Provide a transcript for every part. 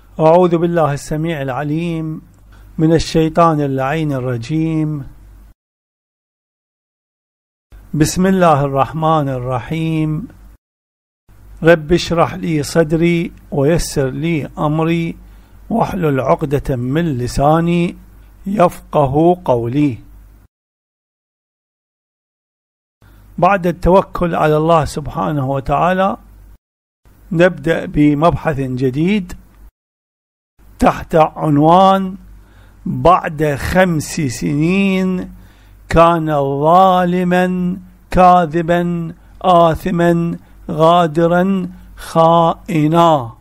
أعوذ بالله السميع العليم من الشيطان اللعين الرجيم. بسم الله الرحمن الرحيم. رب اشرح لي صدري ويسر لي أمري واحلل عقدة من لساني يفقه قولي. بعد التوكل على الله سبحانه وتعالى نبدأ بمبحث جديد تحت عنوان: بعد 5 سنين كان ظالما كاذبا آثما غادرا خائنا.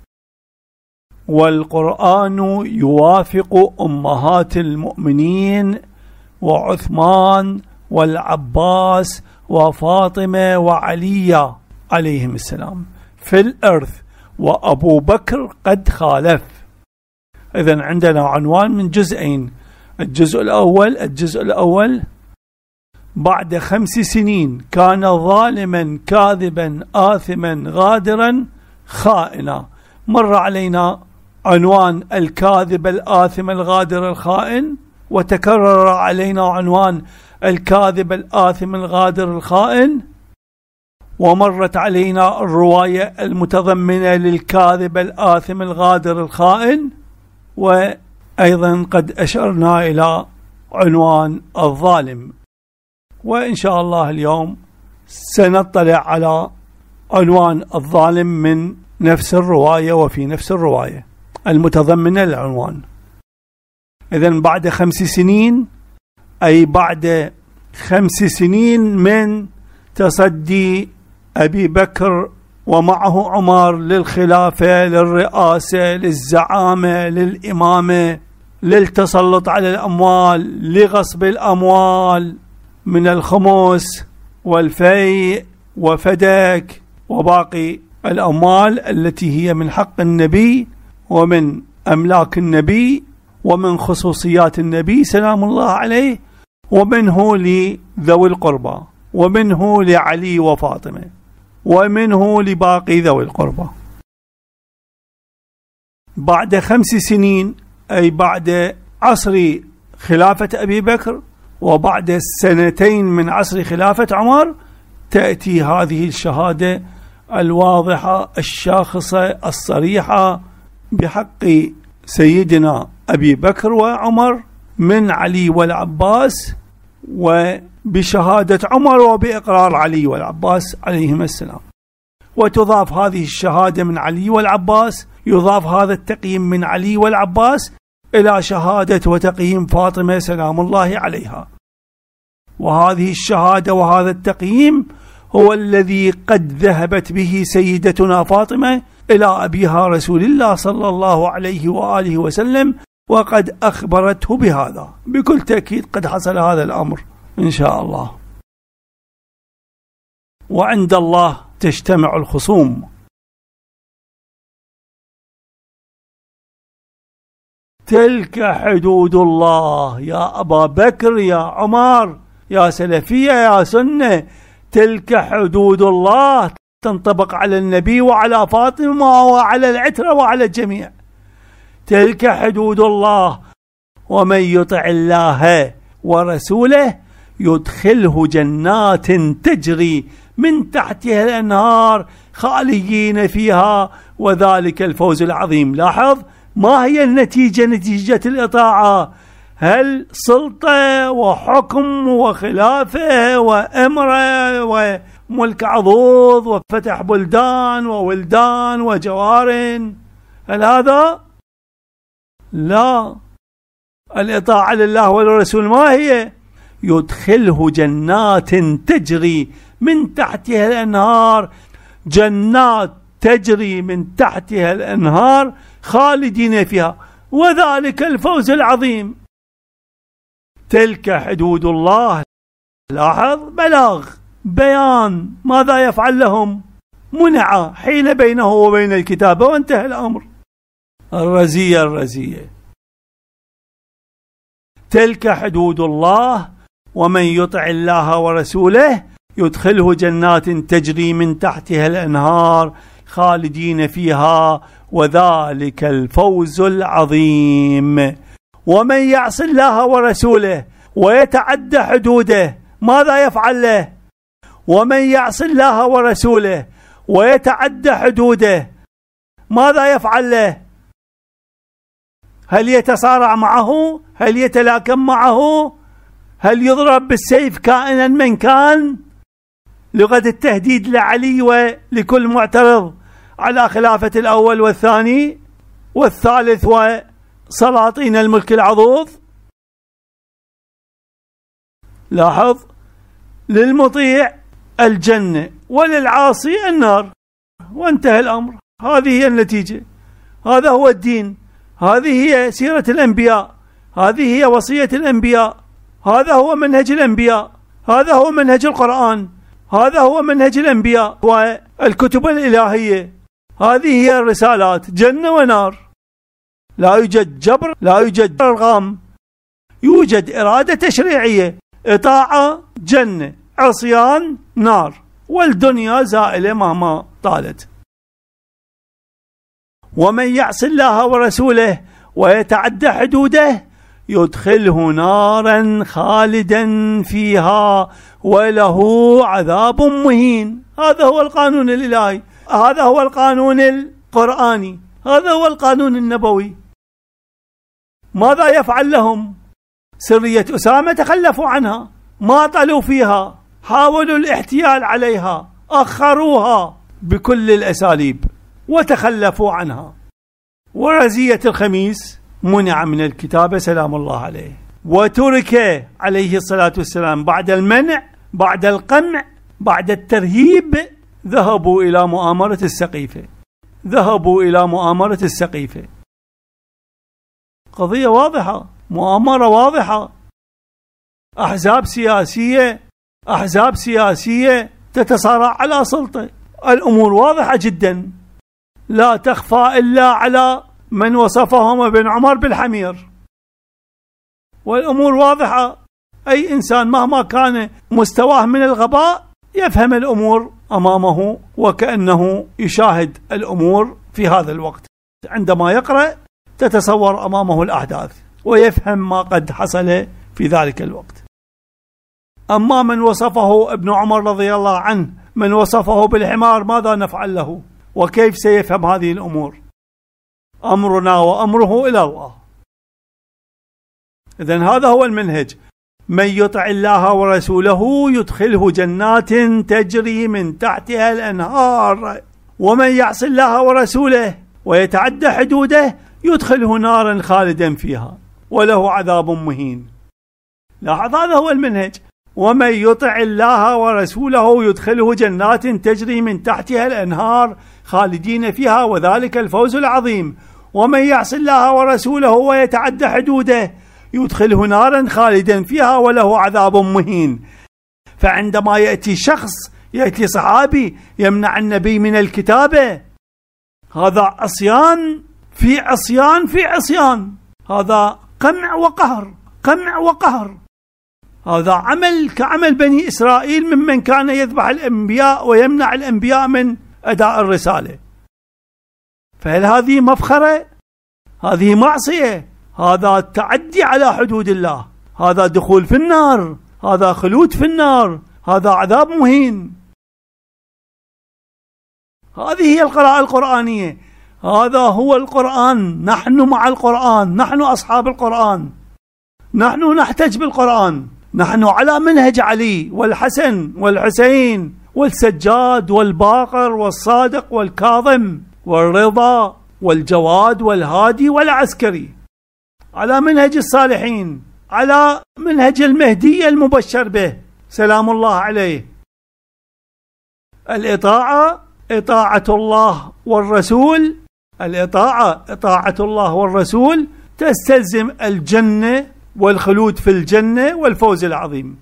والقرآن يوافق أمهات المؤمنين وعثمان والعباس وفاطمة وعلي عليهم السلام في الإرث، وأبو بكر قد خالف. إذن عندنا عنوان من جزئين. الجزء الأول بعد 5 سنين كان ظالما كاذبا آثما غادرا خائنا. مر علينا عنوان الكاذب الآثم الغادر الخائن، وتكرر علينا عنوان الكاذب الآثم الغادر الخائن، ومرت علينا الرواية المتضمنة للكاذب الآثم الغادر الخائن، وأيضا قد أشرنا إلى عنوان الظالم. وإن شاء الله اليوم سنطلع على عنوان الظالم من نفس الرواية وفي نفس الرواية المتضمنة للعنوان. إذن بعد 5 سنين، أي بعد 5 سنين من تصدي أبي بكر ومعه عمر للخلافة، للرئاسة، للزعامة، للإمامة، للتسلط على الأموال، لغصب الأموال من الخمس والفيء وفدك وباقي الأموال التي هي من حق النبي ومن أملاك النبي ومن خصوصيات النبي سلام الله عليه، ومنه لذوي القربى، ومنه لعلي وفاطمة، ومنه لباقي ذوي القربى. بعد 5 سنين، أي بعد عصر خلافة أبي بكر وبعد 2 من عصر خلافة عمر، تأتي هذه الشهادة الواضحة الشاخصة الصريحة بحق سيدنا أبي بكر وعمر من علي والعباس، وبشهادة عمر وبإقرار علي والعباس عليهم السلام. وتضاف هذه الشهادة من علي والعباس، يضاف هذا التقييم من علي والعباس إلى شهادة وتقييم فاطمة سلام الله عليها. وهذه الشهادة وهذا التقييم هو الذي قد ذهبت به سيدتنا فاطمة إلى أبيها رسول الله صلى الله عليه وآله وسلم، وقد أخبرته بهذا. بكل تأكيد قد حصل هذا الأمر إن شاء الله. وعند الله تجتمع الخصوم. تلك حدود الله يا أبا بكر يا عمر يا سلفية يا سنة، تلك حدود الله تنطبق على النبي وعلى فاطمة وعلى العترة وعلى الجميع. تلك حدود الله، ومن يطع الله ورسوله يدخله جنات تجري من تحتها الأنهار خالدين فيها وذلك الفوز العظيم. لاحظ ما هي النتيجة، نتيجة الإطاعة؟ هل سلطة وحكم وخلافة وأمرة وملك عضوض وفتح بلدان وولدان وجوار؟ هل هذا؟ لا. الإطاعة لله وللرسول ما هي؟ يدخله جنات تجري من تحتها الأنهار، جنات تجري من تحتها الأنهار خالدين فيها وذلك الفوز العظيم. تلك حدود الله. لاحظ بلاغ بيان ماذا يفعل لهم، منع حيل بينه وبين الكتابة وانتهى الأمر. الرزية تلك حدود الله، ومن يطع الله ورسوله يدخله جنات تجري من تحتها الأنهار خالدين فيها وذلك الفوز العظيم. ومن يعص الله ورسوله ويتعدى حدوده ماذا يفعل له؟ ومن يعص الله ورسوله ويتعدى حدوده ماذا يفعل له؟ هل يتصارع معه؟ هل يتلاكم معه؟ هل يضرب بالسيف كائنا من كان؟ لغة التهديد لعلي ولكل معترض على خلافة الأول والثاني والثالث وسلاطين الملك العضوض. لاحظ، للمطيع الجنة وللعاصي النار، وانتهى الأمر. هذه هي النتيجة، هذا هو الدين، هذه هي سيرة الأنبياء، هذه هي وصية الأنبياء، هذا هو منهج الأنبياء، هذا هو منهج القرآن، هذا هو منهج الأنبياء والكتب الإلهية. هذه هي الرسالات، جنة ونار. لا يوجد جبر، لا يوجد إرغام، يوجد إرادة تشريعية، إطاعة جنة، عصيان نار، والدنيا زائلة مهما طالت. ومن يعص الله ورسوله ويتعدى حدوده يدخله نارا خالدا فيها وله عذاب مهين. هذا هو القانون الإلهي، هذا هو القانون القرآني، هذا هو القانون النبوي. ماذا يفعل لهم؟ سرية أسامة تخلفوا عنها، ما طلوا فيها، حاولوا الاحتيال عليها، أخروها بكل الأساليب وتخلفوا عنها. ورزية الخميس منع من الكتابة سلام الله عليه، وترك عليه الصلاة والسلام بعد المنع، بعد القمع، بعد الترهيب، ذهبوا إلى مؤامرة السقيفة، ذهبوا إلى مؤامرة السقيفة. قضية واضحة، مؤامرة واضحة، أحزاب سياسية، أحزاب سياسية تتصارع على سلطة. الأمور واضحة جدا، لا تخفى إلا على من وصفهم ابن عمر بالحمير. والأمور واضحة، أي إنسان مهما كان مستواه من الغباء يفهم الأمور أمامه وكأنه يشاهد الأمور في هذا الوقت. عندما يقرأ تتصور أمامه الأحداث ويفهم ما قد حصل في ذلك الوقت. أما من وصفه ابن عمر رضي الله عنه، من وصفه بالحمار، ماذا نفعل له؟ وكيف سيفهم هذه الأمور؟ أمرنا وأمره إلى الله. إذن هذا هو المنهج. من يطع الله ورسوله يدخله جنات تجري من تحتها الأنهار، ومن يعص الله ورسوله ويتعدى حدوده يدخله نارا خالدا فيها وله عذاب مهين. لاحظ، هذا هو المنهج. ومن يطع الله ورسوله يدخله جنات تجري من تحتها الأنهار خالدين فيها وذلك الفوز العظيم. ومن يعص الله ورسوله ويتعدى حدوده يدخله نارا خالدا فيها وله عذاب مهين. فعندما يأتي شخص، يأتي صحابي يمنع النبي من الكتابة، هذا عصيان في عصيان في عصيان، هذا قمع وقهر، قمع وقهر. هذا عمل كعمل بني إسرائيل ممن كان يذبح الأنبياء ويمنع الأنبياء من أداء الرسالة. فهل هذه مفخرة؟ هذه معصية، هذا تعدي على حدود الله، هذا دخول في النار، هذا خلود في النار، هذا عذاب مهين. هذه هي القراءة القرآنية، هذا هو القرآن. نحن مع القرآن، نحن أصحاب القرآن، نحن نحتج بالقرآن، نحن على منهج علي والحسن والحسين والسجاد والباقر والصادق والكاظم والرضا والجواد والهادي والعسكري، على منهج الصالحين، على منهج المهدي المبشر به سلام الله عليه. الإطاعة إطاعة الله والرسول، الإطاعة إطاعة الله والرسول تستلزم الجنة والخلود في الجنة والفوز العظيم.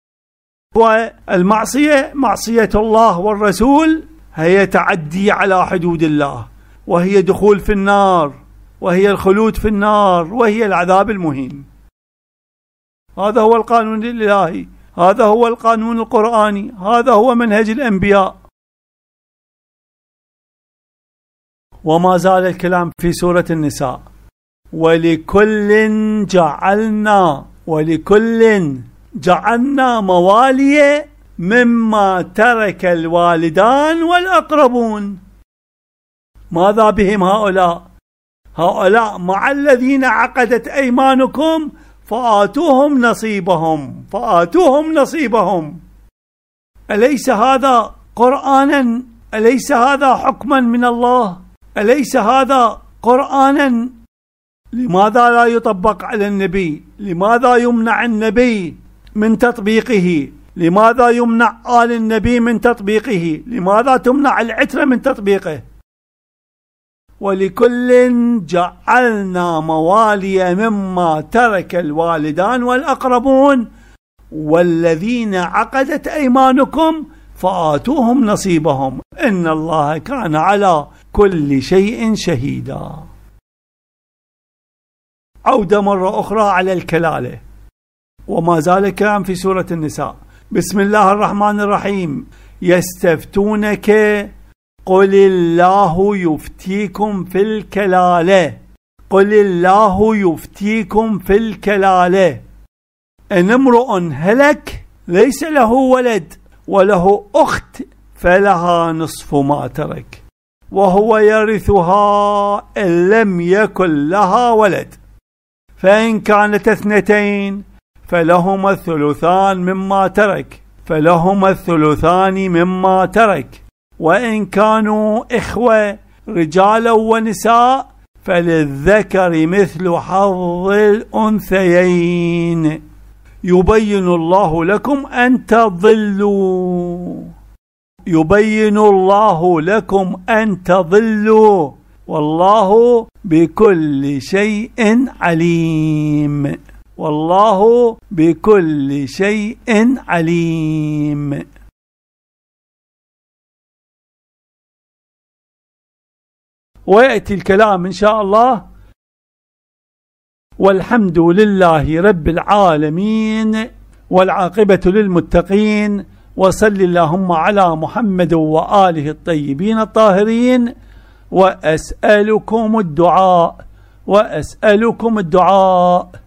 والمعصية معصية الله والرسول هي تعدي على حدود الله، وهي دخول في النار، وهي الخلود في النار، وهي العذاب المهين. هذا هو القانون الإلهي، هذا هو القانون القرآني، هذا هو منهج الأنبياء. وما زال الكلام في سورة النساء. ولكل جعلنا موالي مما ترك الوالدان والأقربون. ماذا بهم هؤلاء مع الذين عقدت أيمانكم فآتوهم نصيبهم. أليس هذا قرآنا؟ أليس هذا حكما من الله؟ أليس هذا قرآنا؟ لماذا لا يطبق على النبي؟ لماذا يمنع النبي من تطبيقه؟ لماذا يمنع آل النبي من تطبيقه؟ لماذا تمنع العترة من تطبيقه؟ ولكل جعلنا موالي مما ترك الوالدان والأقربون والذين عقدت أيمانكم فآتوهم نصيبهم إن الله كان على كل شيء شهيدا. عودة مرة أخرى على الكلالة، وما زال الكلام في سورة النساء. بسم الله الرحمن الرحيم. يستفتونك قل الله يفتيكم في الكلالة. قل الله يفتيكم في الكلالة إن امرؤ هلك ليس له ولد وله أخت فلها نصف ما ترك وهو يرثها إن لم يكن لها ولد، فإن كانت اثنتين فلهما الثلثان مما ترك وإن كانوا إخوة رجالا ونساء فللذكر مثل حظ الأنثيين يبين الله لكم أن تضلوا والله بكل شيء عليم. ويأتي الكلام إن شاء الله. والحمد لله رب العالمين والعاقبة للمتقين وصل اللهم على محمد وآله الطيبين الطاهرين. وأسألكم الدعاء